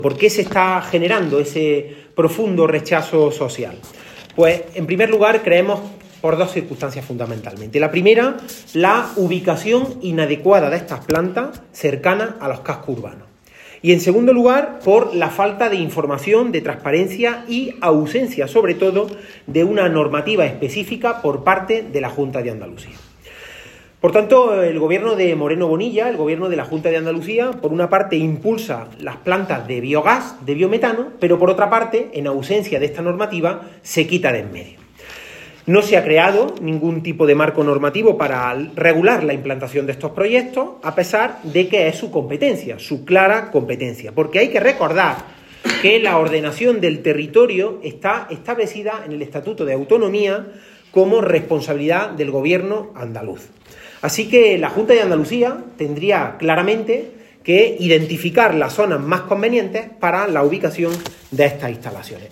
¿Por qué se está generando ese profundo rechazo social? Pues, en primer lugar, creemos por dos circunstancias fundamentalmente. La primera, la ubicación inadecuada de estas plantas cercanas a los cascos urbanos. Y en segundo lugar, por la falta de información, de transparencia y ausencia, sobre todo, de una normativa específica por parte de la Junta de Andalucía. Por tanto, el gobierno de Moreno Bonilla, el gobierno de la Junta de Andalucía, por una parte impulsa las plantas de biogás, de biometano, pero por otra parte, en ausencia de esta normativa, se quita de en medio. No se ha creado ningún tipo de marco normativo para regular la implantación de estos proyectos, a pesar de que es su competencia, su clara competencia, porque hay que recordar que la ordenación del territorio está establecida en el Estatuto de Autonomía como responsabilidad del gobierno andaluz. Así que la Junta de Andalucía tendría claramente que identificar las zonas más convenientes para la ubicación de estas instalaciones.